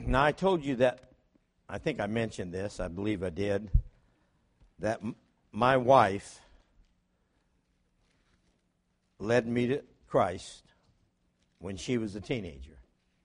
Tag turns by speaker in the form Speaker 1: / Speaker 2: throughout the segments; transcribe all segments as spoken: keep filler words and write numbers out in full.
Speaker 1: Now, I told you that, I think I mentioned this, I believe I did, that m- my wife led me to Christ when she was a teenager.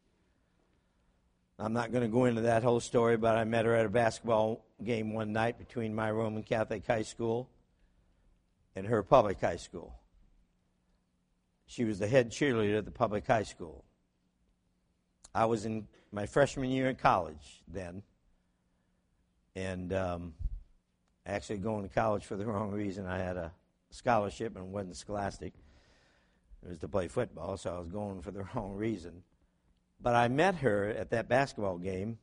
Speaker 1: I'm not going to go into that whole story, but I met her at a basketball game one night between my Roman Catholic high school and her public high school. She was the head cheerleader at the public high school. I was in my freshman year in college then, and um, actually going to college for the wrong reason. I had a scholarship and wasn't scholastic. It was to play football, so I was going for the wrong reason. But I met her at that basketball game,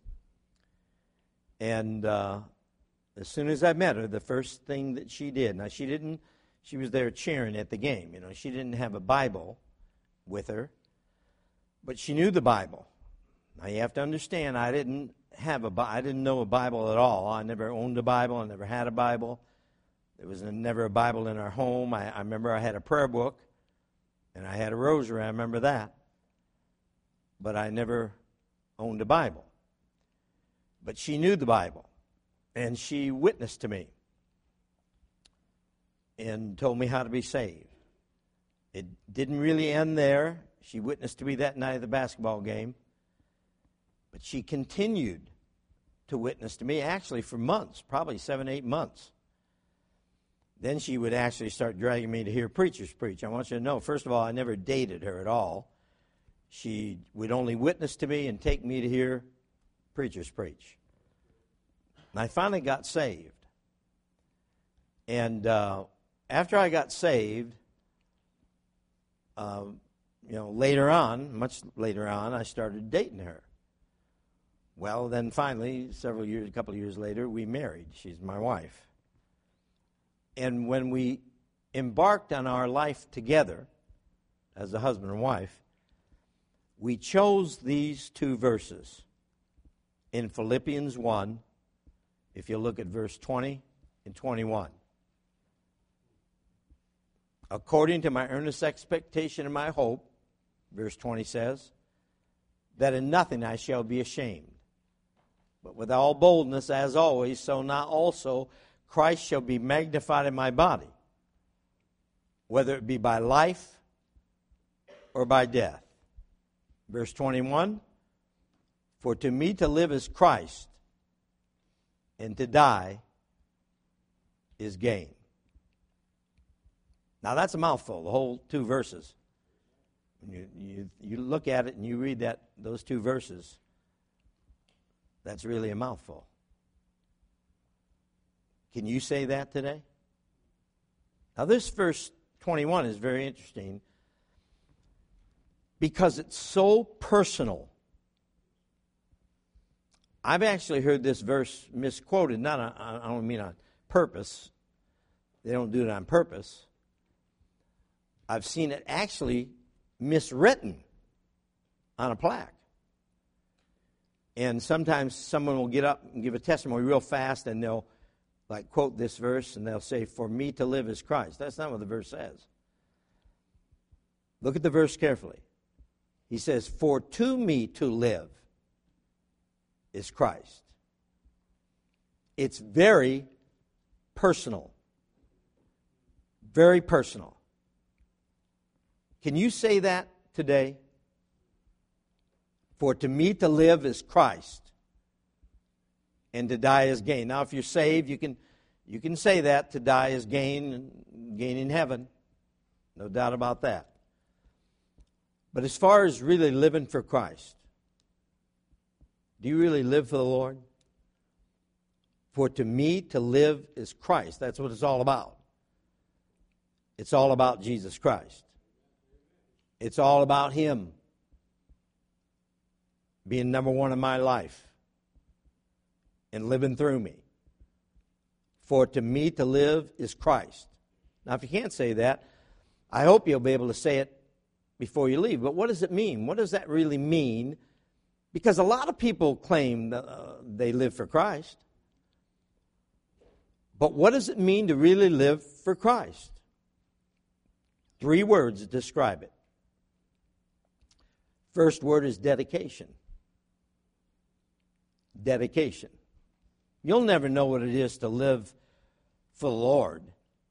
Speaker 1: and uh, as soon as I met her, the first thing that she did, now she didn't, she was there cheering at the game. You know, she didn't have a Bible with her, but she knew the Bible. Now you have to understand, I didn't have a, I didn't know a Bible at all. I never owned a Bible. I never had a Bible. There was never a Bible in our home. I, I remember I had a prayer book, and I had a rosary. I remember that. But I never owned a Bible. But she knew the Bible, and she witnessed to me and told me how to be saved. It didn't really end there. She witnessed to me that night at the basketball game. But she continued to witness to me, actually for months, probably seven, eight months. Then she would actually start dragging me to hear preachers preach. I want you to know, first of all, I never dated her at all. She would only witness to me and take me to hear preachers preach. And I finally got saved. And uh, after I got saved, uh, you know, later on, much later on, I started dating her. Well, then finally, several years, a couple of years later, we married. She's my wife. And when we embarked on our life together as a husband and wife, we chose these two verses in Philippians one, if you look at verse twenty and twenty-one. According to my earnest expectation and my hope, verse twenty says, that in nothing I shall be ashamed, but with all boldness, as always, so now also Christ shall be magnified in my body, whether it be by life or by death. Verse twenty-one, for to me to live is Christ, and to die is gain. Now that's a mouthful, the whole two verses. When you, you, you look at it and you read that those two verses, that's really a mouthful. Can you say that today? Now this verse twenty-one is very interesting because it's so personal. I've actually heard this verse misquoted, not on, I don't mean on purpose. They don't do it on purpose. I've seen it actually miswritten on a plaque. And sometimes someone will get up and give a testimony real fast, and they'll like quote this verse, and they'll say, for me to live is Christ. That's not what the verse says. Look at the verse carefully. He says, for to me to live is Christ. It's very personal. Very personal. Can you say that today? For to me to live is Christ, and to die is gain. Now, if you're saved, you can you can say that, to die is gain, and gain in heaven. No doubt about that. But as far as really living for Christ, do you really live for the Lord? For to me to live is Christ. That's what it's all about. It's all about Jesus Christ. It's all about Him being number one in my life and living through me. For to me to live is Christ. Now, if you can't say that, I hope you'll be able to say it before you leave. But what does it mean? What does that really mean? Because a lot of people claim that uh, they live for Christ. But what does it mean to really live for Christ? Three words describe it. First word is dedication. dedication. You'll never know what it is to live for the Lord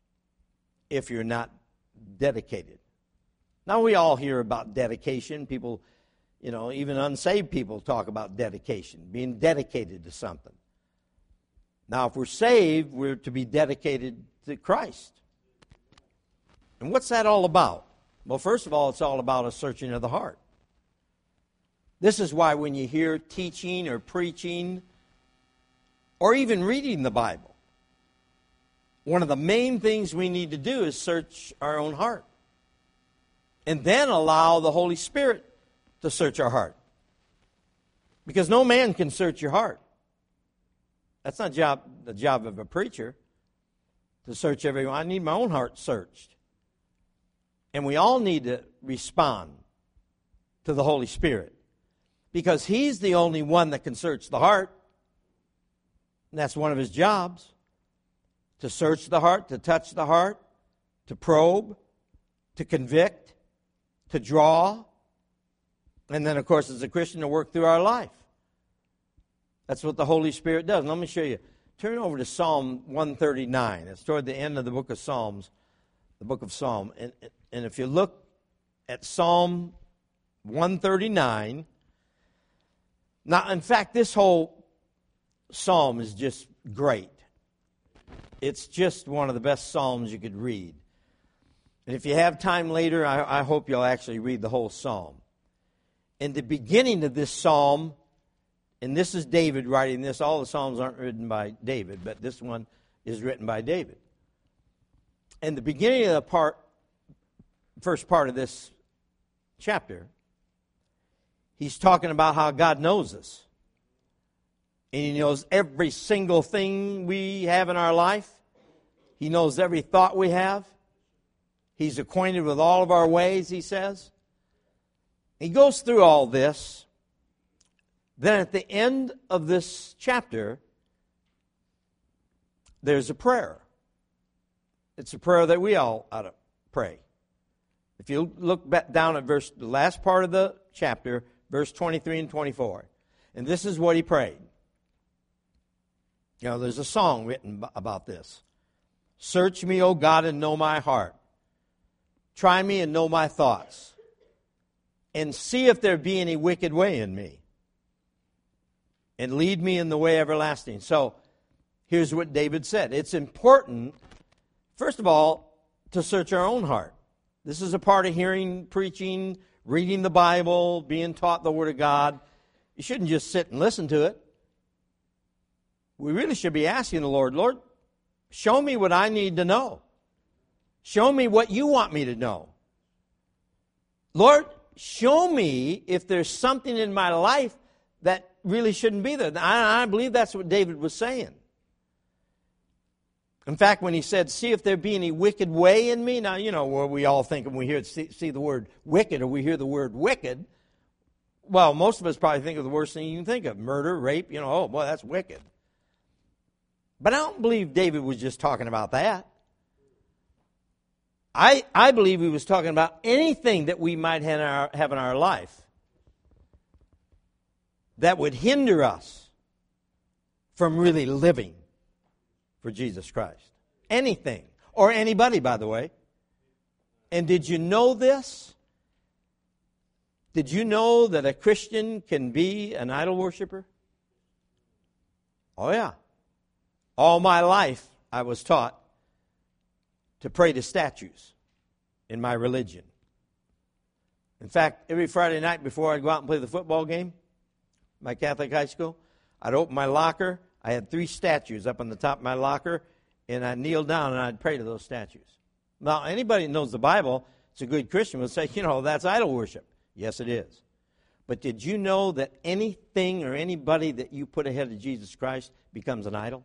Speaker 1: if you're not dedicated. Now, we all hear about dedication. People, you know, even unsaved people talk about dedication, being dedicated to something. Now, if we're saved, we're to be dedicated to Christ. And what's that all about? Well, first of all, it's all about a searching of the heart. This is why when you hear teaching or preaching or even reading the Bible, one of the main things we need to do is search our own heart. And then allow the Holy Spirit to search our heart. Because no man can search your heart. That's not job, the job of a preacher, to search everyone. I need my own heart searched. And we all need to respond to the Holy Spirit. Because He's the only one that can search the heart. And that's one of His jobs. To search the heart, to touch the heart, to probe, to convict, to draw. And then, of course, as a Christian, to work through our life. That's what the Holy Spirit does. Let me show you. Turn over to Psalm one thirty-nine. It's toward the end of the book of Psalms, the book of Psalm. And, and if you look at Psalm one thirty-nine, now, in fact, this whole psalm is just great. It's just one of the best psalms you could read. And if you have time later, I, I hope you'll actually read the whole psalm. In the beginning of this psalm, and this is David writing this. All the psalms aren't written by David, but this one is written by David. In the beginning of the part, first part of this chapter, he's talking about how God knows us. And He knows every single thing we have in our life. He knows every thought we have. He's acquainted with all of our ways, he says. He goes through all this. Then at the end of this chapter, there's a prayer. It's a prayer that we all ought to pray. If you look back down at verse, the last part of the chapter, verse twenty-three and twenty-four, and this is what he prayed. You know, there's a song written about this. Search me, O God, and know my heart. Try me and know my thoughts. And see if there be any wicked way in me. And lead me in the way everlasting. So, here's what David said. It's important, first of all, to search our own heart. This is a part of hearing, preaching, reading the Bible, being taught the Word of God. You shouldn't just sit and listen to it. We really should be asking the Lord, Lord, show me what I need to know. Show me what you want me to know. Lord, show me if there's something in my life that really shouldn't be there. I, I believe that's what David was saying. In fact, when he said, see if there be any wicked way in me. Now, you know, where we all think when we hear see, see the word wicked or we hear the word wicked, well, most of us probably think of the worst thing you can think of. Murder, rape, you know, oh, boy, that's wicked. But I don't believe David was just talking about that. I, I believe he was talking about anything that we might have in, our, have in our life that would hinder us from really living for Jesus Christ. Anything. Or anybody, by the way. And did you know this? Did you know that a Christian can be an idol worshiper? Oh, yeah. All my life, I was taught to pray to statues in my religion. In fact, every Friday night before I'd go out and play the football game, my Catholic high school, I'd open my locker. I had three statues up on the top of my locker, and I'd kneel down and I'd pray to those statues. Now, anybody who knows the Bible, it's a good Christian, will say, you know, that's idol worship. Yes, it is. But did you know that anything or anybody that you put ahead of Jesus Christ becomes an idol?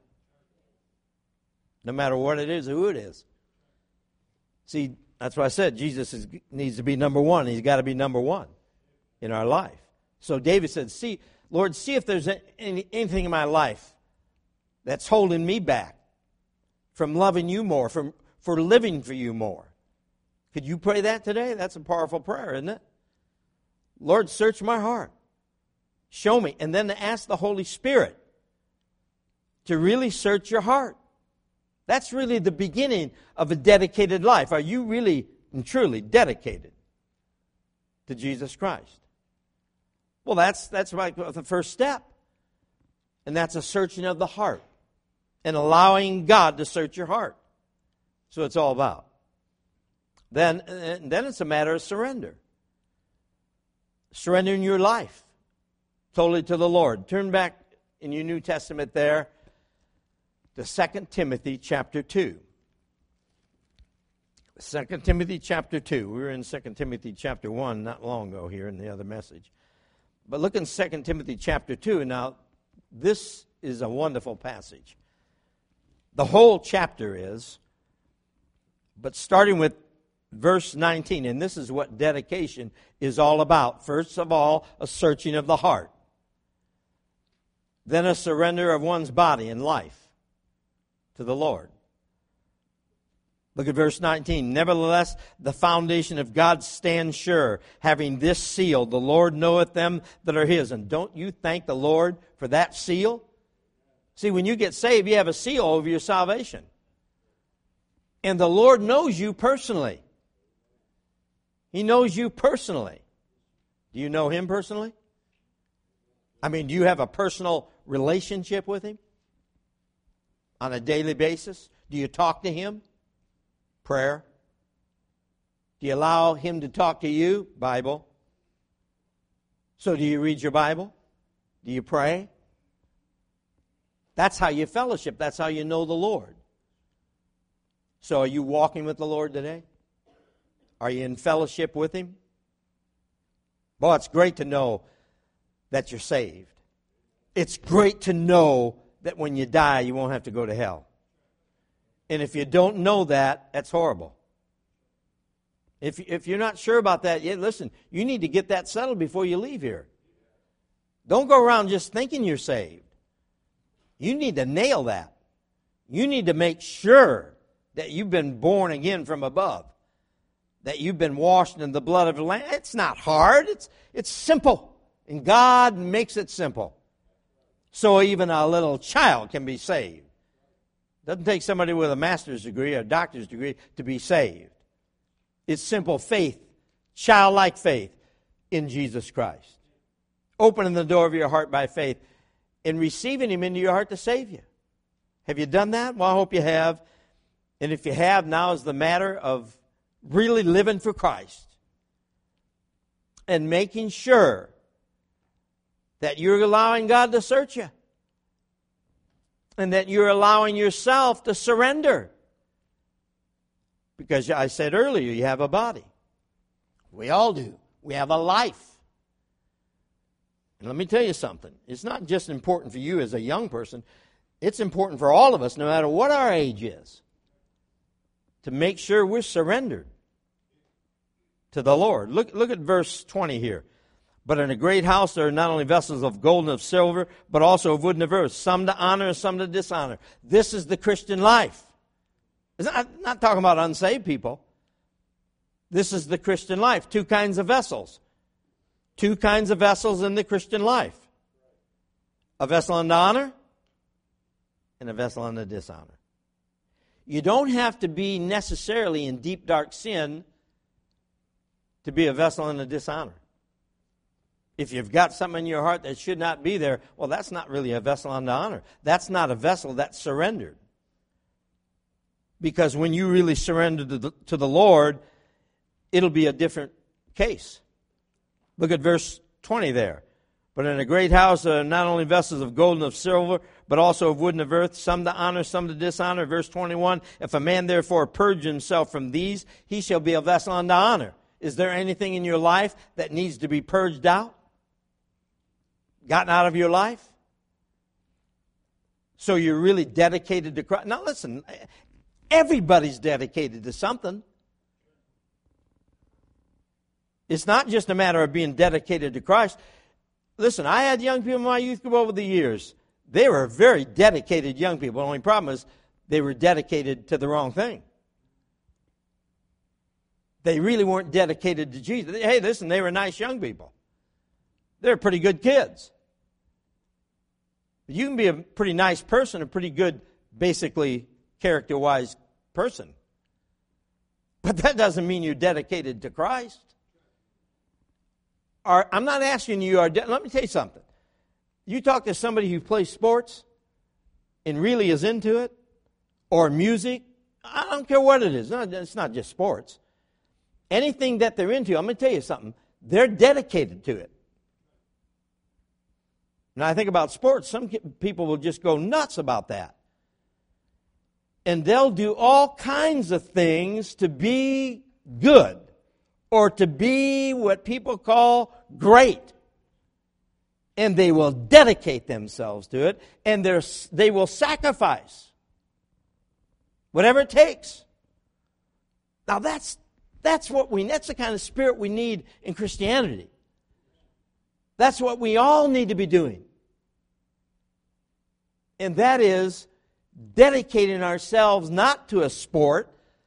Speaker 1: No matter what it is or who it is. See, that's why I said Jesus is, needs to be number one. He's got to be number one in our life. So David said, see, Lord, see if there's any, anything in my life that's holding me back from loving you more, from for living for you more. Could you pray that today? That's a powerful prayer, isn't it? Lord, search my heart. Show me. And then to ask the Holy Spirit to really search your heart. That's really the beginning of a dedicated life. Are you really and truly dedicated to Jesus Christ? Well, that's that's like the first step. And that's a searching of the heart and allowing God to search your heart. So it's all about. Then, then it's a matter of surrender. Surrendering your life totally to the Lord. Turn back in your New Testament there to Second Timothy chapter two. Second Timothy chapter two. We were in Second Timothy chapter one not long ago here in the other message. But look in Second Timothy chapter two. Now, this is a wonderful passage. The whole chapter is, but starting with verse nineteen, and this is what dedication is all about. First of all, a searching of the heart. Then a surrender of one's body and life to the Lord. Look at verse nineteen. Nevertheless, the foundation of God stands sure, having this seal, the Lord knoweth them that are his. And don't you thank the Lord for that seal? See, when you get saved, you have a seal over your salvation. And the Lord knows you personally. He knows you personally. Do you know Him personally? I mean, do you have a personal relationship with Him on a daily basis? Do you talk to Him? Prayer. Do you allow Him to talk to you? Bible. So do you read your Bible? Do you pray? That's how you fellowship. That's how you know the Lord. So are you walking with the Lord today? Are you in fellowship with Him? Boy, it's great to know that you're saved. It's great to know that when you die, you won't have to go to hell. And if you don't know that, that's horrible. If, if you're not sure about that, yeah, listen, you need to get that settled before you leave here. Don't go around just thinking you're saved. You need to nail that. You need to make sure that you've been born again from above, that you've been washed in the blood of the Lamb. It's not hard. It's, it's simple. And God makes it simple. So even a little child can be saved. It doesn't take somebody with a master's degree or a doctor's degree to be saved. It's simple faith, childlike faith in Jesus Christ. Opening the door of your heart by faith and receiving Him into your heart to save you. Have you done that? Well, I hope you have. And if you have, now is the matter of really living for Christ and making sure that you're allowing God to search you and that you're allowing yourself to surrender. Because I said earlier, you have a body. We all do. We have a life. And let me tell you something. It's not just important for you as a young person. It's important for all of us, no matter what our age is, to make sure we're surrendered to the Lord. Look, look at verse twenty here. But in a great house there are not only vessels of gold and of silver, but also of wood and of earth, some to honor and some to dishonor. This is the Christian life. It's not, I'm not talking about unsaved people. This is the Christian life. Two kinds of vessels. Two kinds of vessels in the Christian life. A vessel unto honor and a vessel unto dishonor. You don't have to be necessarily in deep, dark sin to be a vessel unto dishonor. If you've got something in your heart that should not be there, well, that's not really a vessel unto honor. That's not a vessel that's surrendered. Because when you really surrender to the, to the Lord, it'll be a different case. Look at verse twenty there. But in a great house are not only vessels of gold and of silver, but also of wood and of earth, some to honor, some to dishonor. Verse twenty-one, if a man therefore purge himself from these, he shall be a vessel unto honor. Is there anything in your life that needs to be purged out? Gotten out of your life? So you're really dedicated to Christ. Now listen, everybody's dedicated to something. It's not just a matter of being dedicated to Christ. Listen, I had young people in my youth group over the years. They were very dedicated young people. The only problem is they were dedicated to the wrong thing. They really weren't dedicated to Jesus. Hey, listen, they were nice young people. They were pretty good kids. You can be a pretty nice person, a pretty good, basically, character-wise person. But that doesn't mean you're dedicated to Christ. Or, I'm not asking you, are de- let me tell you something. You talk to somebody who plays sports and really is into it, or music, I don't care what it is. No, it's not just sports. Anything that they're into, I'm going to tell you something, they're dedicated to it. Now, I think about sports, some people will just go nuts about that. And they'll do all kinds of things to be good or to be what people call great. And they will dedicate themselves to it, and they will sacrifice whatever it takes. Now, that's that's what we that's the kind of spirit we need in Christianity. That's what we all need to be doing. And that is dedicating ourselves not to a sport,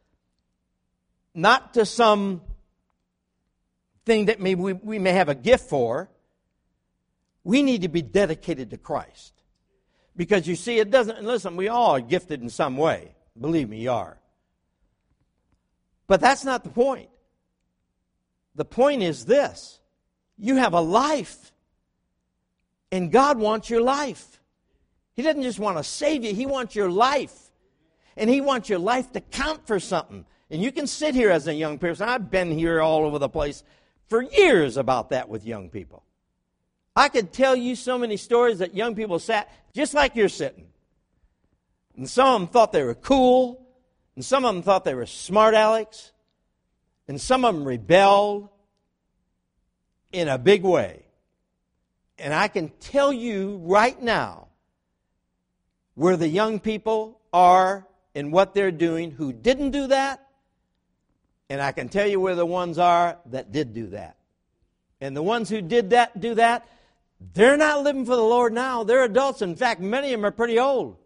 Speaker 1: not to some thing that maybe we, we may have a gift for. We need to be dedicated to Christ. Because you see, it doesn't, listen, we all are gifted in some way. Believe me, you are. But that's not the point. The point is this. You have a life. And God wants your life. He doesn't just want to save you. He wants your life. And He wants your life to count for something. And you can sit here as a young person. I've been here all over the place for years about that with young people. I could tell you so many stories that young people sat just like you're sitting. And some of them thought they were cool. And some of them thought they were smart alecks. And some of them rebelled in a big way. And I can tell you right now where the young people are and what they're doing who didn't do that. And I can tell you where the ones are that did do that. And the ones who did that, do that, they're not living for the Lord now. They're adults. In fact, many of them are pretty old.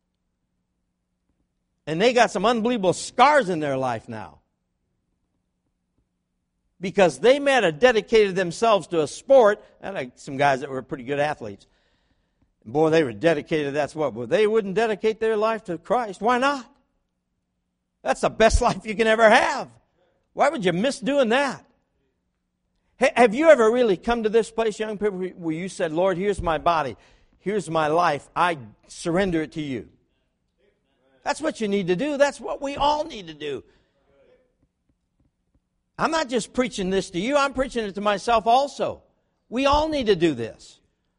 Speaker 1: And they got some unbelievable scars in their life now. Because they might have dedicated themselves to a sport. And like some guys that were pretty good athletes. Boy, they were dedicated, that's what. But they wouldn't dedicate their life to Christ. Why not? That's the best life you can ever have. Why would you miss doing that? Have you ever really come to this place, young people, where you said, Lord, here's my body, here's my life, I surrender it to you? That's what you need to do. That's what we all need to do. I'm not just preaching this to you, I'm preaching it to myself also. We all need to do this.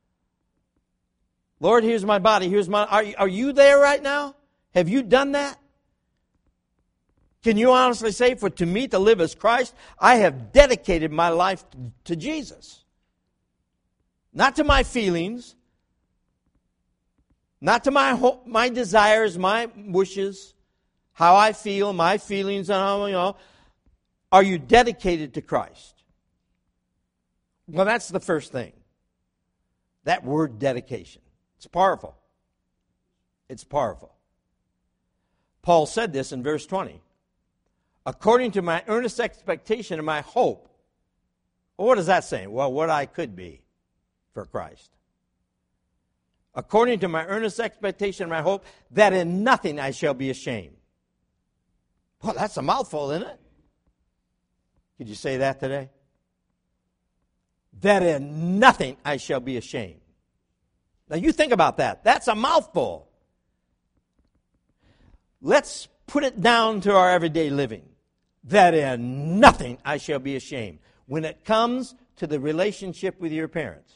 Speaker 1: Lord, here's my body, here's my... Are, are you there right now? Have you done that? Can you honestly say, for to me to live as Christ, I have dedicated my life to Jesus. Not to my feelings, not to my hope, my desires, my wishes, how I feel, my feelings, and how, you know. Are you dedicated to Christ? Well, that's the first thing. That word dedication. It's powerful. It's powerful. Paul said this in verse twenty. According to my earnest expectation and my hope. Well, what does that say? Well, what I could be for Christ. According to my earnest expectation and my hope, that in nothing I shall be ashamed. Well, that's a mouthful, isn't it? Could you say that today? That in nothing I shall be ashamed. Now you think about that. That's a mouthful. Let's put it down to our everyday living. That in nothing I shall be ashamed. When it comes to the relationship with your parents.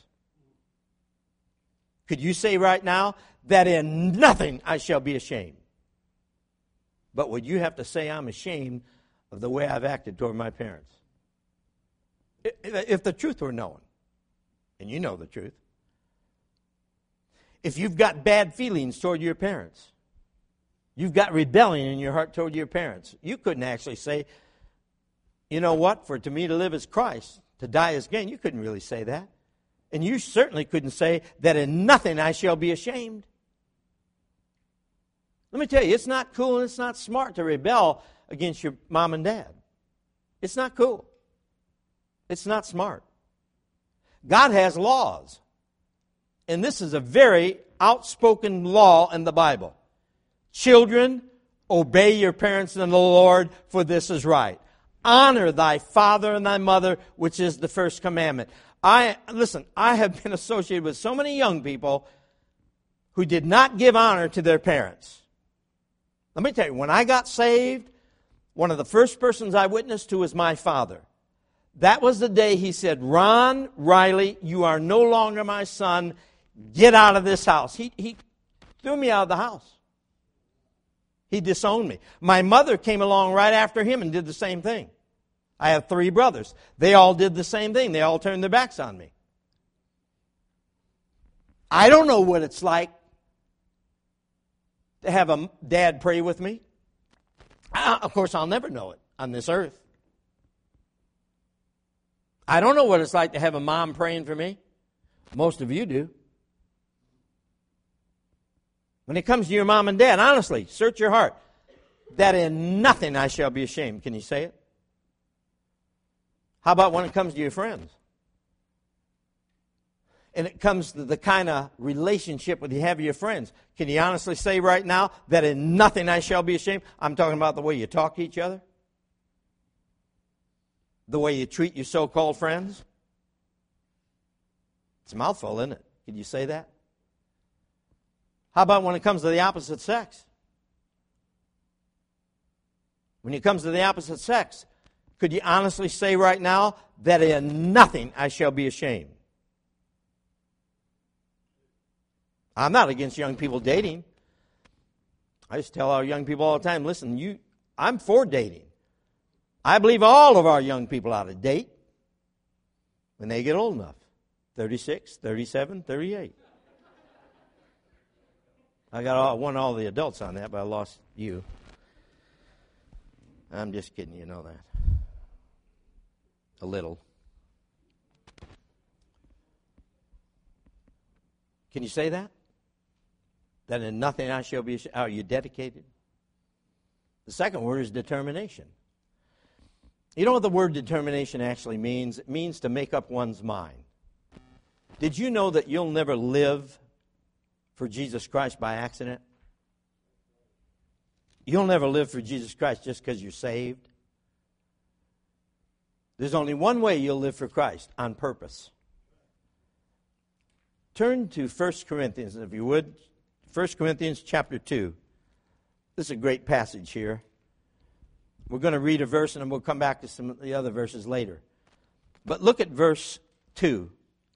Speaker 1: Could you say right now, that in nothing I shall be ashamed? But would you have to say I'm ashamed of the way I've acted toward my parents? If the truth were known, and you know the truth, if you've got bad feelings toward your parents, you've got rebellion in your heart toward your parents, you couldn't actually say, you know what, for to me to live as Christ, to die as gain. You couldn't really say that. And you certainly couldn't say that in nothing I shall be ashamed. Let me tell you, it's not cool and it's not smart to rebel against your mom and dad. It's not cool. It's not smart. God has laws. And this is a very outspoken law in the Bible. Children, obey your parents in the Lord, for this is right. Honor thy father and thy mother, which is the first commandment. I listen, I have been associated with so many young people who did not give honor to their parents. Let me tell you, when I got saved, one of the first persons I witnessed to was my father. That was the day he said, Ron Riley, you are no longer my son. Get out of this house. He, he threw me out of the house. He disowned me. My mother came along right after him and did the same thing. I have three brothers. They all did the same thing. They all turned their backs on me. I don't know what it's like to have a dad pray with me. I, of course, I'll never know it on this earth. I don't know what it's like to have a mom praying for me. Most of you do. When it comes to your mom and dad, honestly, search your heart. That in nothing I shall be ashamed. Can you say it? How about when it comes to your friends? And it comes to the kind of relationship that you have with your friends. Can you honestly say right now that in nothing I shall be ashamed? I'm talking about the way you talk to each other. The way you treat your so-called friends. It's a mouthful, isn't it? Can you say that? How about when it comes to the opposite sex? When it comes to the opposite sex, could you honestly say right now that in nothing I shall be ashamed? I'm not against young people dating. I just tell our young people all the time, listen, you, I'm for dating. I believe all of our young people ought to date when they get old enough. thirty-six, thirty-seven, thirty-eight. I got all, won all the adults on that, but I lost you. I'm just kidding, you know that. A little. Can you say that? That in nothing I shall be ashamed. Are you dedicated? The second word is determination. You know what the word determination actually means? It means to make up one's mind. Did you know that you'll never live for Jesus Christ by accident? You'll never live for Jesus Christ just because you're saved. There's only one way you'll live for Christ, on purpose. Turn to First Corinthians, if you would. First Corinthians chapter two. This is a great passage here. We're going to read a verse and then we'll come back to some of the other verses later. But look at verse two.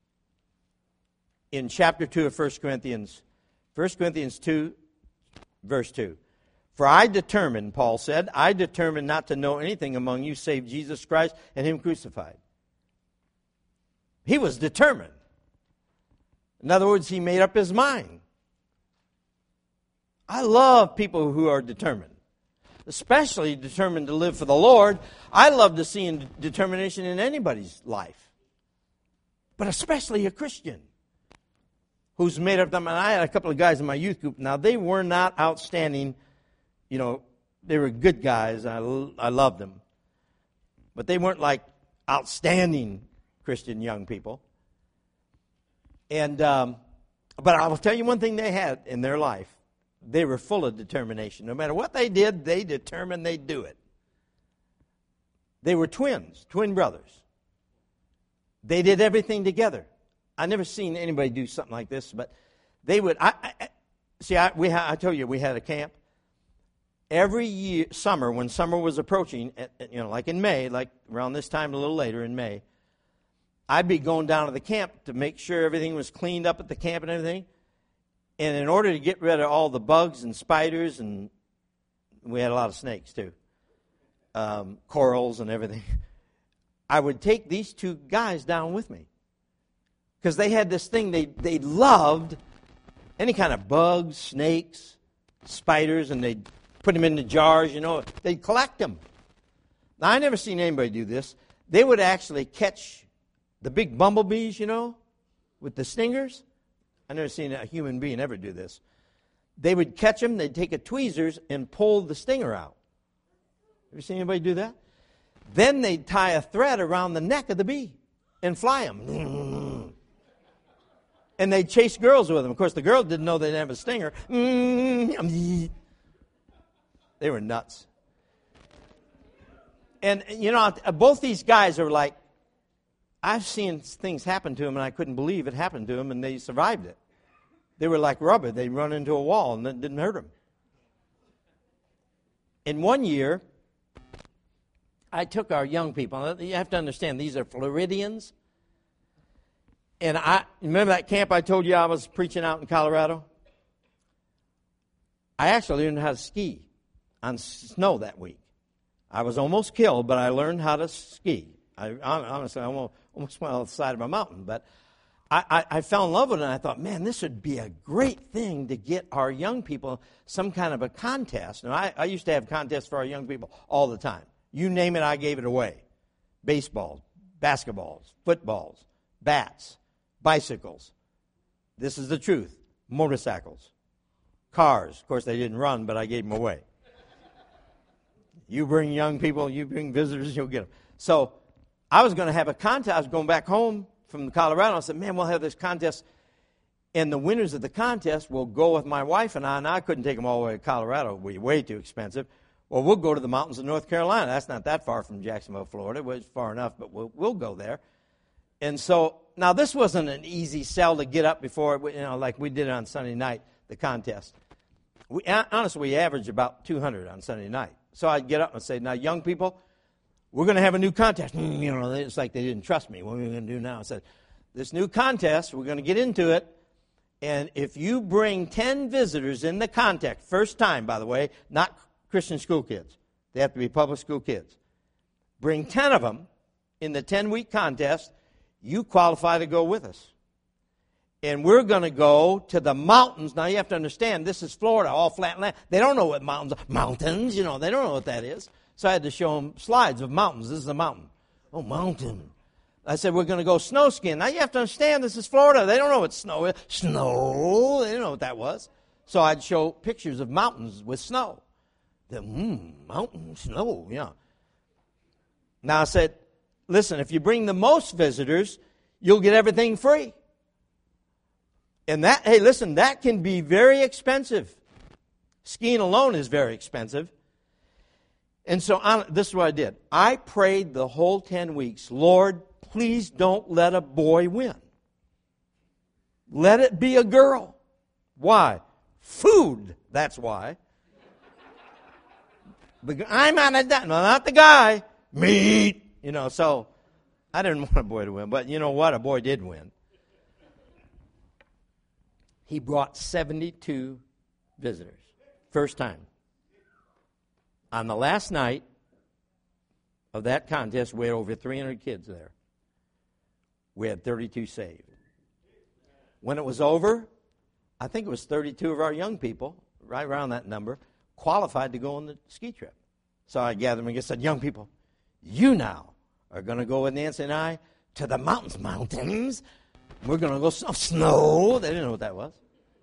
Speaker 1: In chapter two of First Corinthians. First Corinthians two, verse two. For I determined, Paul said, I determined not to know anything among you save Jesus Christ and Him crucified. He was determined. In other words, he made up his mind. I love people who are determined, especially determined to live for the Lord. I love to see determination in anybody's life, but especially a Christian who's made up their mind. I had a couple of guys in my youth group. Now, they were not outstanding. You know, they were good guys. I, I loved them. But they weren't like outstanding Christian young people. And um, but I will tell you one thing they had in their life. They were full of determination. No matter what they did, they determined they'd do it. They were twins, twin brothers. They did everything together. I never seen anybody do something like this, but they would. I, I see. I we ha, I told you we had a camp every year, summer when summer was approaching. You know, like in May, like around this time, a little later in May. I'd be going down to the camp to make sure everything was cleaned up at the camp and everything. And in order to get rid of all the bugs and spiders, and we had a lot of snakes too, um, corals and everything, I would take these two guys down with me. Because they had this thing, they, they loved any kind of bugs, snakes, spiders, and they'd put them into jars, you know. They'd collect them. Now, I never seen anybody do this. They would actually catch the big bumblebees, you know, with the stingers. I never seen a human being ever do this. They would catch them, they'd take a tweezers and pull the stinger out. Ever seen anybody do that? Then they'd tie a thread around the neck of the bee and fly them. And they'd chase girls with them. Of course, the girls didn't know they didn't have a stinger. They were nuts. And, you know, both these guys are like, I've seen things happen to them, and I couldn't believe it happened to them, and they survived it. They were like rubber. They'd run into a wall, and it didn't hurt them. In one year, I took our young people. You have to understand, these are Floridians. And I remember that camp I told you I was preaching out in Colorado? I actually learned how to ski on snow that week. I was almost killed, but I learned how to ski. I honestly, I almost, almost went on the side of a mountain. But I, I, I fell in love with it, and I thought, man, this would be a great thing to get our young people some kind of a contest. Now, I, I used to have contests for our young people all the time. You name it, I gave it away. Baseballs, basketballs, footballs, bats, bicycles. This is the truth. Motorcycles, cars. Of course, they didn't run, but I gave them away. You bring young people, you bring visitors, you'll get them. So I was going to have a contest. I was going back home from Colorado. I said, man, we'll have this contest. And the winners of the contest will go with my wife and I. And I couldn't take them all the way to Colorado. It would be way too expensive. Well, we'll go to the mountains of North Carolina. That's not that far from Jacksonville, Florida. It was far enough, but we'll, we'll go there. And so, now this wasn't an easy sell to get up before, you know, like we did on Sunday night, the contest. We, honestly, we averaged about two hundred on Sunday night. So I'd get up and say, now, young people, we're going to have a new contest. You know, it's like they didn't trust me. What are we going to do now? I said, this new contest, we're going to get into it. And if you bring ten visitors in the contest, first time, by the way, not Christian school kids. They have to be public school kids. Bring ten of them in the ten-week contest. You qualify to go with us. And we're going to go to the mountains. Now, you have to understand, this is Florida, all flat land. They don't know what mountains are. Mountains, you know, they don't know what that is. So I had to show them slides of mountains. This is a mountain. Oh, mountain. I said, we're going to go snow skiing. Now, you have to understand, this is Florida. They don't know what snow is. Snow, they don't know what that was. So I'd show pictures of mountains with snow. The, mm, mountain, snow, yeah. Now, I said, listen, if you bring the most visitors, you'll get everything free. And that, hey, listen, that can be very expensive. Skiing alone is very expensive. And so on, this is what I did. I prayed the whole ten weeks, Lord, please don't let a boy win. Let it be a girl. Why? Food, that's why. I'm on a diet. No, not the guy. Meat. You know, so I didn't want a boy to win. But you know what? A boy did win. He brought seventy-two visitors. First time. On the last night of that contest, we had over three hundred kids there. We had thirty-two saved. When it was over, I think it was thirty-two of our young people, right around that number, qualified to go on the ski trip. So I gathered them and said, young people, you now are going to go with Nancy and I to the mountains, mountains. We're going to go snow, snow. They didn't know what that was.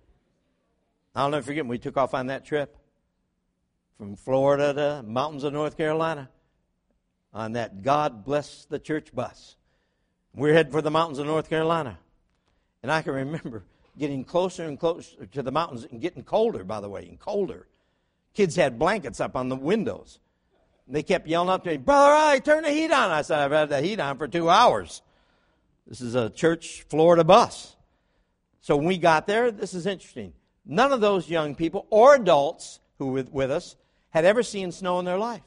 Speaker 1: I'll never forget when we took off on that trip from Florida to mountains of North Carolina on that God Bless the Church bus. We're heading for the mountains of North Carolina. And I can remember getting closer and closer to the mountains and getting colder, by the way, and colder. Kids had blankets up on the windows. And they kept yelling up to me, Brother I, turn the heat on. I said, I've had the heat on for two hours. This is a church Florida bus. So when we got there, this is interesting. None of those young people or adults who were with us had ever seen snow in their life.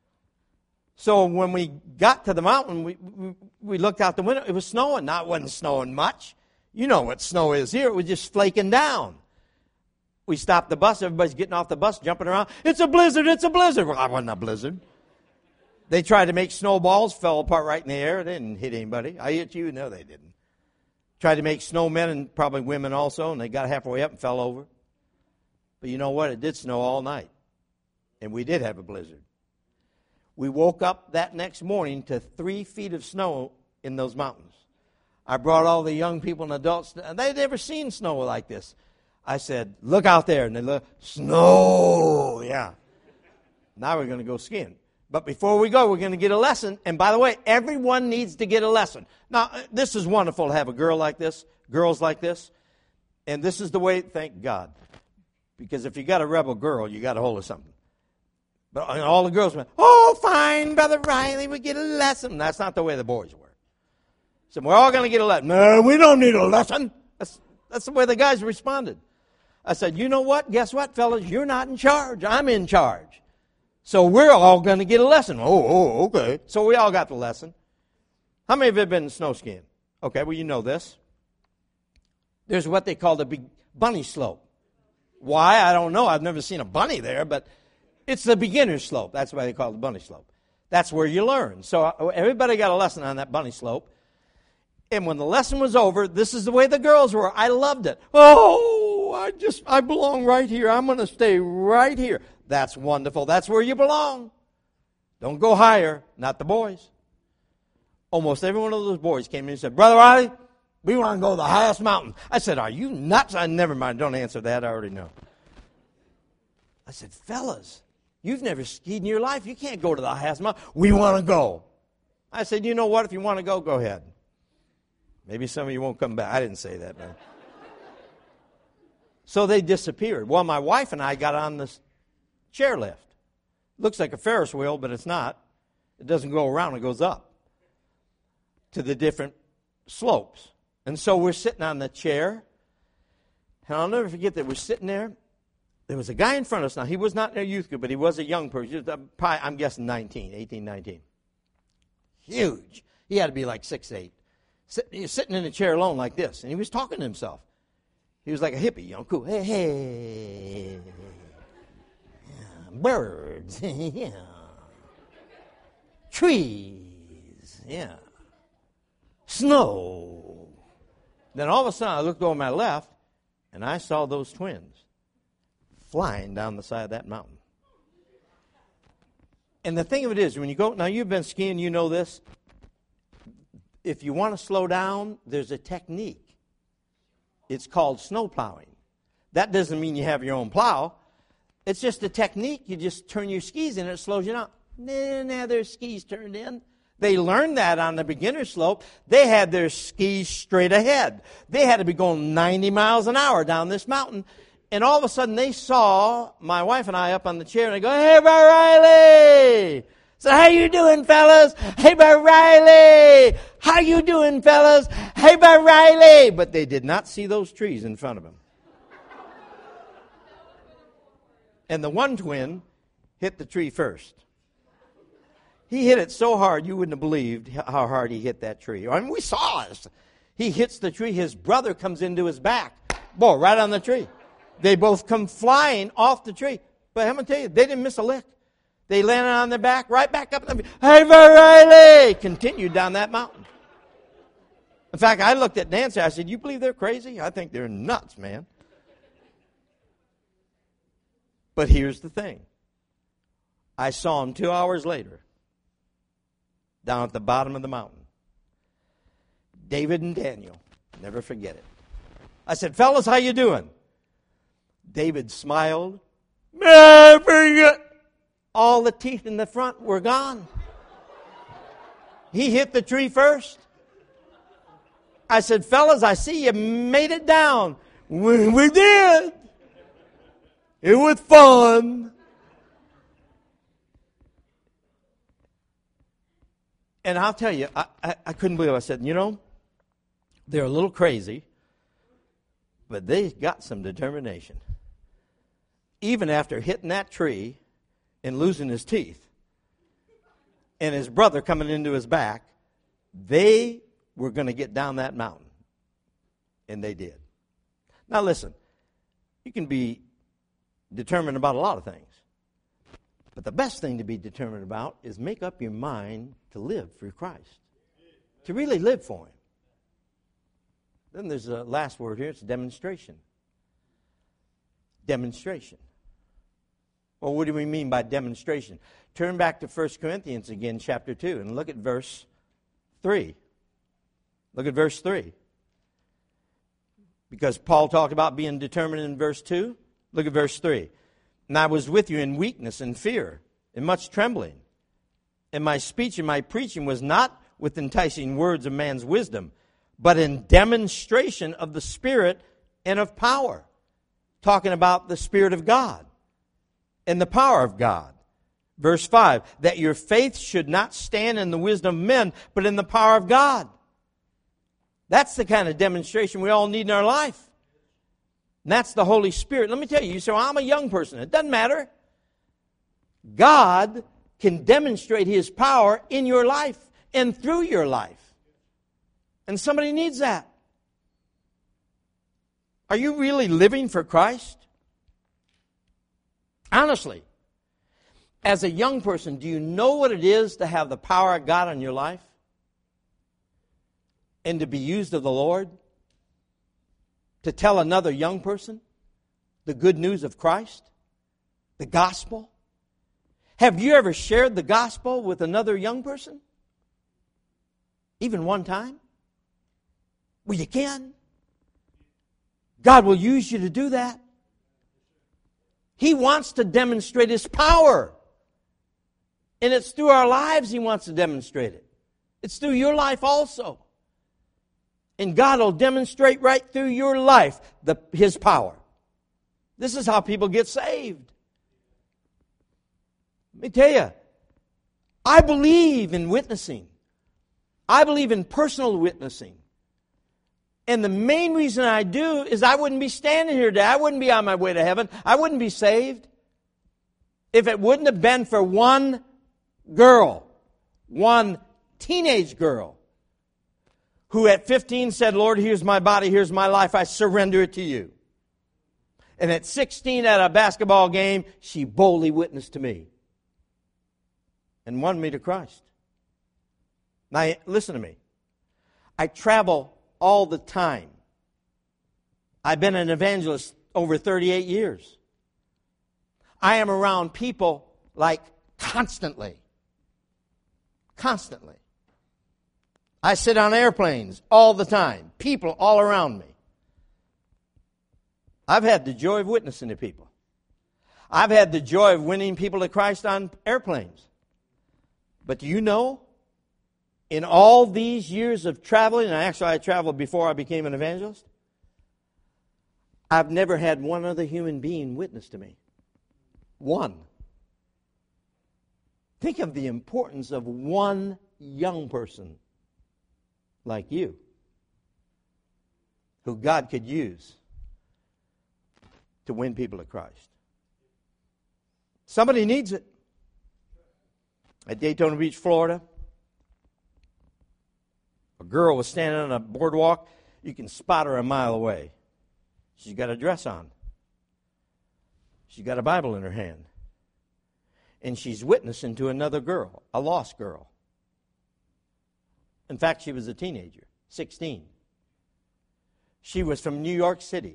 Speaker 1: So when we got to the mountain, we, we, we looked out the window. It was snowing. Now, it wasn't snowing much. You know what snow is here. It was just flaking down. We stopped the bus. Everybody's getting off the bus, jumping around. It's a blizzard. It's a blizzard. Well, I wasn't a blizzard. They tried to make snowballs, fell apart right in the air. They didn't hit anybody. I hit you? No, they didn't. Tried to make snowmen and probably women also, and they got halfway up and fell over. But you know what? It did snow all night. And we did have a blizzard. We woke up that next morning to three feet of snow in those mountains. I brought all the young people and adults. They'd never seen snow like this. I said, look out there. And they look, snow. Yeah. Now we're going to go skiing. But before we go, we're going to get a lesson. And by the way, everyone needs to get a lesson. Now, this is wonderful to have a girl like this. girls like this. And this is the way, thank God. Because if you got a rebel girl, you got a hold of something. But all the girls went, oh, fine, Brother Riley, we get a lesson. That's not the way the boys were. So we're all going to get a lesson. No, we don't need a lesson. That's, that's the way the guys responded. I said, you know what? Guess what, fellas? You're not in charge. I'm in charge. So we're all going to get a lesson. Oh, oh, okay. So we all got the lesson. How many of you have been snow skiing? Okay, well, you know this. There's what they call the big bunny slope. Why? I don't know. I've never seen a bunny there, but it's the beginner's slope. That's why they call it the bunny slope. That's where you learn. So everybody got a lesson on that bunny slope. And when the lesson was over, this is the way the girls were. I loved it. Oh, I just, I belong right here. I'm going to stay right here. That's wonderful. That's where you belong. Don't go higher. Not the boys. Almost every one of those boys came in and said, Brother Riley, we want to go to the highest mountain. I said, are you nuts? I never mind. Don't answer that. I already know. I said, fellas, you've never skied in your life. You can't go to the highest mountain. We want to go. I said, you know what? If you want to go, go ahead. Maybe some of you won't come back. I didn't say that, man. So they disappeared. Well, my wife and I got on this chairlift. Looks like a Ferris wheel, but it's not. It doesn't go around. It goes up to the different slopes. And so we're sitting on the chair. And I'll never forget that we're sitting there. There was a guy in front of us. Now, he was not in a youth group, but he was a young person. He was probably, I'm guessing, nineteen, eighteen, nineteen. Huge. He had to be like six eight. He was sitting in a chair alone like this, and he was talking to himself. He was like a hippie, you know, cool. Hey, hey, yeah, birds, yeah, trees, yeah, snow. Then all of a sudden, I looked over my left, and I saw those twins flying down the side of that mountain. And the thing of it is, when you go, now you've been skiing, you know this. If you want to slow down, there's a technique. It's called snow plowing. That doesn't mean you have your own plow. It's just a technique. You just turn your skis in and it slows you down. Nah, nah, their skis turned in. They learned that on the beginner slope. They had their skis straight ahead. They had to be going ninety miles an hour down this mountain. And all of a sudden they saw my wife and I up on the chair and they go, hey, Brother Riley! So how you doing, fellas? Hey, Brother Riley! How you doing, fellas? Hey, Brother Riley! But they did not see those trees in front of them. And the one twin hit the tree first. He hit it so hard you wouldn't have believed how hard he hit that tree. I mean, we saw it. He hits the tree. His brother comes into his back. Boy, right on the tree. They both come flying off the tree. But I'm going to tell you, they didn't miss a lick. They landed on their back, right back up. Hey, Brother Riley! Continued down that mountain. In fact, I looked at Nancy. I said, you believe they're crazy? I think they're nuts, man. But here's the thing. I saw them two hours later down at the bottom of the mountain. David and Daniel. Never forget it. I said, fellas, how you doing? David smiled. Very good. All the teeth in the front were gone. He hit the tree first. I said, fellas, I see you made it down. We, we did. It was fun. And I'll tell you, I, I, I couldn't believe it. I said, you know, they're a little crazy, but they got some determination. Even after hitting that tree and losing his teeth, and his brother coming into his back, they were going to get down that mountain. And they did. Now listen, you can be determined about a lot of things. But the best thing to be determined about is make up your mind to live for Christ. To really live for Him. Then there's a last word here. It's demonstration. Demonstration. Well, what do we mean by demonstration? Turn back to First Corinthians again, chapter two, and look at verse three. Look at verse three. Because Paul talked about being determined in verse two. Look at verse three. And I was with you in weakness and fear, and much trembling. And my speech and my preaching was not with enticing words of man's wisdom, but in demonstration of the Spirit and of power. Talking about the Spirit of God and the power of God. Verse five, that your faith should not stand in the wisdom of men, but in the power of God. That's the kind of demonstration we all need in our life. And that's the Holy Spirit. Let me tell you, you say, well, I'm a young person. It doesn't matter. God can demonstrate His power in your life and through your life. And somebody needs that. Are you really living for Christ? Honestly, as a young person, do you know what it is to have the power of God in your life? And to be used of the Lord? To tell another young person the good news of Christ? The gospel? Have you ever shared the gospel with another young person? Even one time? Well, you can. God will use you to do that. He wants to demonstrate His power. And it's through our lives He wants to demonstrate it. It's through your life also. And God will demonstrate right through your life the, His power. This is how people get saved. Let me tell you, I believe in witnessing. I believe in personal witnessing. And the main reason I do is I wouldn't be standing here today. I wouldn't be on my way to heaven. I wouldn't be saved if it wouldn't have been for one girl, one teenage girl, who at fifteen said, Lord, here's my body, here's my life, I surrender it to you. And at sixteen at a basketball game, she boldly witnessed to me and won me to Christ. Now, listen to me. I travel all the time. I've been an evangelist over thirty-eight years. I am around people like constantly. Constantly. I sit on airplanes all the time. People all around me. I've had the joy of witnessing to people. I've had the joy of winning people to Christ on airplanes. But do you know, in all these years of traveling, and actually I traveled before I became an evangelist, I've never had one other human being witness to me. One. Think of the importance of one young person like you, who God could use to win people to Christ. Somebody needs it. At Daytona Beach, Florida, a girl was standing on a boardwalk. You can spot her a mile away. She's got a dress on. She's got a Bible in her hand. And she's witnessing to another girl, a lost girl. In fact, she was a teenager, sixteen. She was from New York City.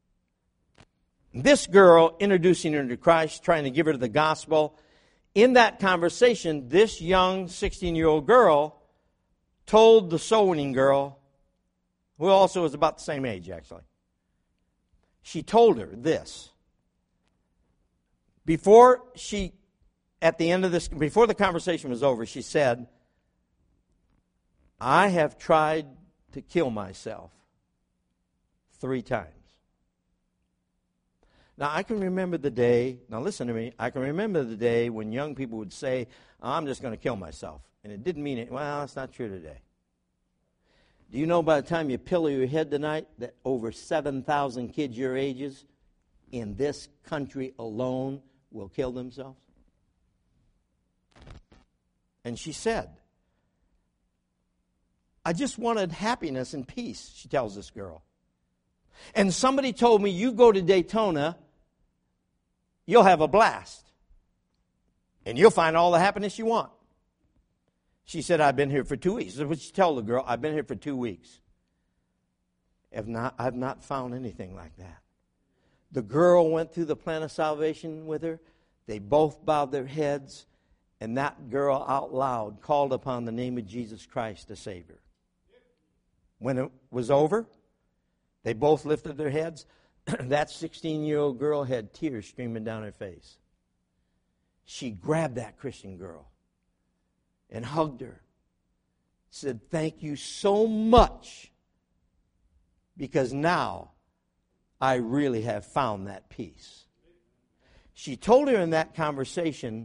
Speaker 1: This girl introducing her to Christ, trying to give her the gospel. In that conversation, this young sixteen-year-old girl told the soul-winning girl, who also was about the same age, actually. She told her this. Before she, at the end of this, before the conversation was over, she said, I have tried to kill myself three times. Now, I can remember the day, now listen to me, I can remember the day when young people would say, I'm just going to kill myself. And it didn't mean it. Well, that's not true today. Do you know by the time you pillow your head tonight that over seven thousand kids your ages in this country alone will kill themselves? And she said, I just wanted happiness and peace, she tells this girl. And somebody told me, you go to Daytona, you'll have a blast. And you'll find all the happiness you want. She said, I've been here for two weeks. That's what she told the girl. I've been here for two weeks. I've not, I've not found anything like that. The girl went through the plan of salvation with her. They both bowed their heads. And that girl out loud called upon the name of Jesus Christ to save her. When it was over, they both lifted their heads. That sixteen-year-old girl had tears streaming down her face. She grabbed that Christian girl and hugged her. Said, thank you so much because now I really have found that peace. She told her in that conversation,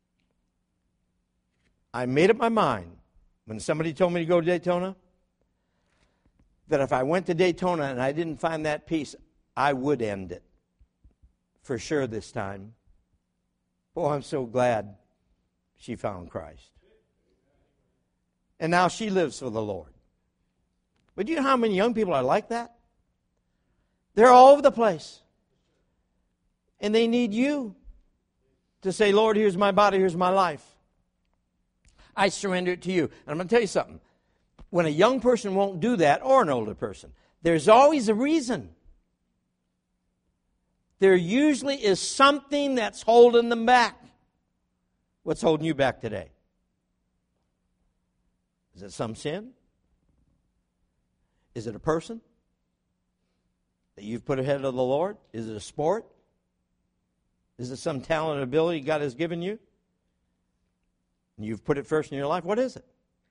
Speaker 1: I made up my mind when somebody told me to go to Daytona, that if I went to Daytona and I didn't find that peace, I would end it. For sure this time. Oh, I'm so glad she found Christ. And now she lives for the Lord. But do you know how many young people are like that? They're all over the place. And they need you to say, Lord, here's my body, here's my life. I surrender it to you. And I'm going to tell you something. When a young person won't do that, or an older person, there's always a reason. There usually is something that's holding them back. What's holding you back today? Is it some sin? Is it a person that you've put ahead of the Lord? Is it a sport? Is it some talent and ability God has given you? And you've put it first in your life? What is it?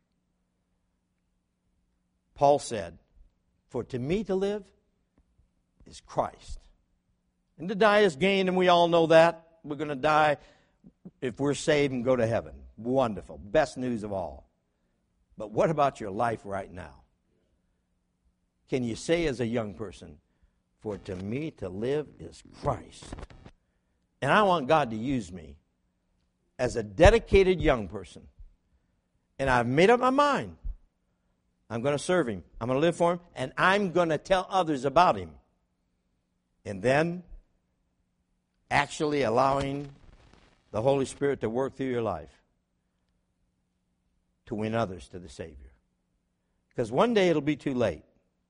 Speaker 1: Paul said, for to me to live is Christ. And to die is gain, and we all know that. We're going to die if we're saved and go to heaven. Wonderful. Best news of all. But what about your life right now? Can you say as a young person, for to me to live is Christ? And I want God to use me as a dedicated young person. And I've made up my mind. I'm going to serve Him. I'm going to live for Him. And I'm going to tell others about Him. And then actually allowing the Holy Spirit to work through your life to win others to the Savior. Because one day it'll be too late.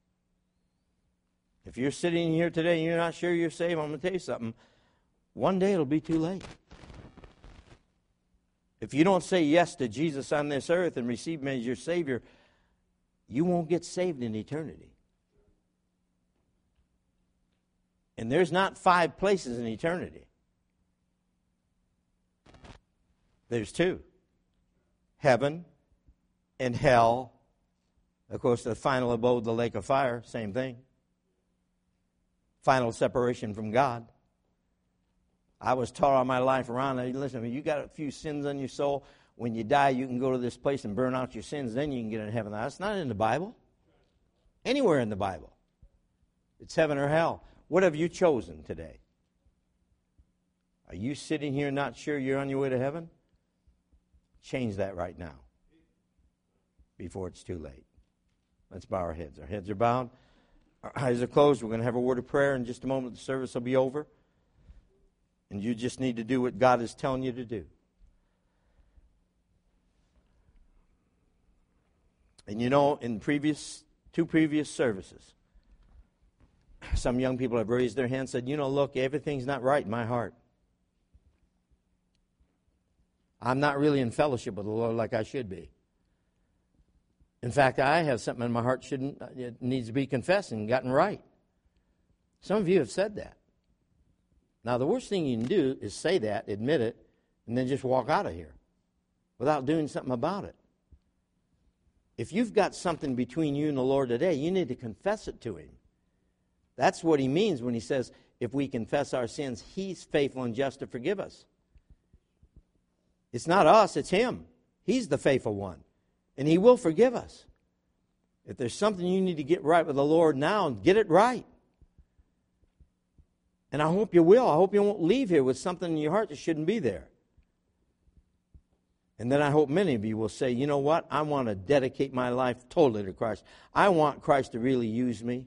Speaker 1: If you're sitting here today and you're not sure you're saved, I'm going to tell you something. One day it'll be too late. If you don't say yes to Jesus on this earth and receive Him as your Savior, you won't get saved in eternity. And there's not five places in eternity. There's two. Heaven and hell. Of course, the final abode, the lake of fire, same thing. Final separation from God. I was taught all my life around, listen, you got a few sins on your soul. When you die, you can go to this place and burn out your sins. Then you can get into heaven. That's not in the Bible. Anywhere in the Bible. It's heaven or hell. What have you chosen today? Are you sitting here not sure you're on your way to heaven? Change that right now. Before it's too late. Let's bow our heads. Our heads are bowed. Our eyes are closed. We're going to have a word of prayer in just a moment. The service will be over. And you just need to do what God is telling you to do. And you know, in previous two previous services, some young people have raised their hands and said, you know, look, everything's not right in my heart. I'm not really in fellowship with the Lord like I should be. In fact, I have something in my heart shouldn't it needs to be confessed and gotten right. Some of you have said that. Now, the worst thing you can do is say that, admit it, and then just walk out of here without doing something about it. If you've got something between you and the Lord today, you need to confess it to Him. That's what He means when He says, if we confess our sins, He's faithful and just to forgive us. It's not us, it's Him. He's the faithful one. And He will forgive us. If there's something you need to get right with the Lord now, get it right. And I hope you will. I hope you won't leave here with something in your heart that shouldn't be there. And then I hope many of you will say, you know what? I want to dedicate my life totally to Christ. I want Christ to really use me.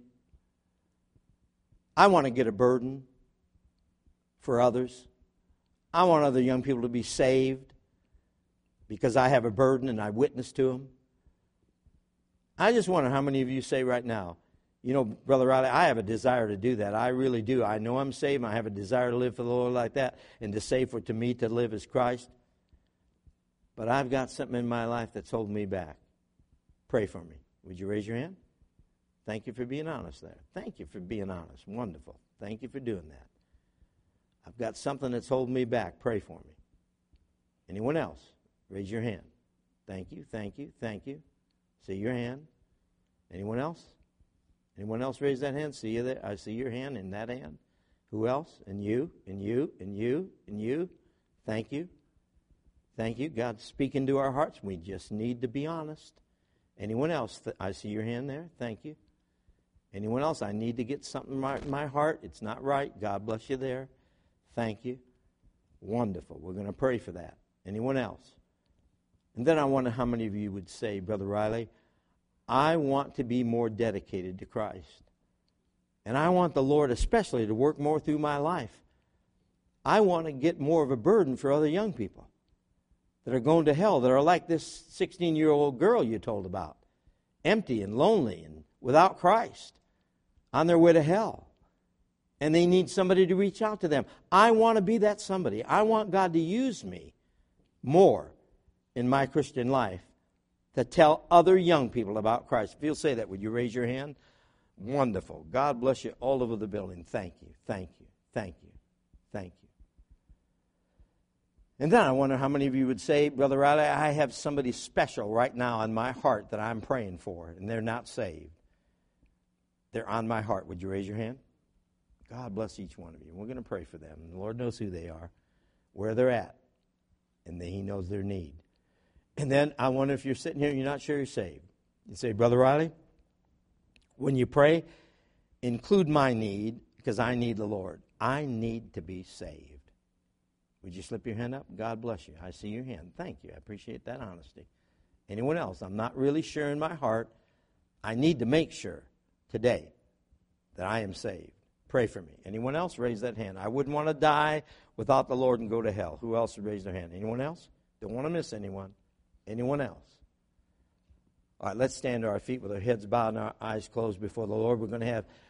Speaker 1: I want to get a burden for others. I want other young people to be saved because I have a burden and I witness to them. I just wonder how many of you say right now, you know, Brother Riley, I have a desire to do that. I really do. I know I'm saved. And I have a desire to live for the Lord like that and to say for to me to live as Christ. But I've got something in my life that's holding me back. Pray for me. Would you raise your hand? Thank you for being honest there. Thank you for being honest. Wonderful. Thank you for doing that. I've got something that's holding me back. Pray for me. Anyone else? Raise your hand. Thank you, thank you, thank you. See your hand. Anyone else? Anyone else raise that hand? See you there? I see your hand in that hand. Who else? And you, and you, and you, and you. Thank you. Thank you. God's speaking to our hearts. We just need to be honest. Anyone else? I see your hand there. Thank you. Anyone else? I need to get something right in my heart. It's not right. God bless you there. Thank you. Wonderful. We're going to pray for that. Anyone else? And then I wonder how many of you would say, Brother Riley, I want to be more dedicated to Christ. And I want the Lord especially to work more through my life. I want to get more of a burden for other young people that are going to hell, that are like this sixteen-year-old girl you told about, empty and lonely and without Christ, on their way to hell. And they need somebody to reach out to them. I want to be that somebody. I want God to use me more in my Christian life to tell other young people about Christ. If you'll say that, would you raise your hand? Wonderful. God bless you all over the building. Thank you, thank you, thank you, thank you. And then I wonder how many of you would say, Brother Riley, I have somebody special right now on my heart that I'm praying for, and they're not saved. They're on my heart. Would you raise your hand? God bless each one of you. We're going to pray for them. The Lord knows who they are, where they're at, and He knows their need. And then I wonder if you're sitting here and you're not sure you're saved. You say, Brother Riley, when you pray, include my need, because I need the Lord. I need to be saved. Would you slip your hand up? God bless you. I see your hand. Thank you. I appreciate that honesty. Anyone else? I'm not really sure in my heart. I need to make sure today that I am saved. Pray for me. Anyone else? Raise that hand. I wouldn't want to die without the Lord and go to hell. Who else would raise their hand? Anyone else? Don't want to miss anyone. Anyone else? All right, let's stand to our feet with our heads bowed and our eyes closed before the Lord. We're going to have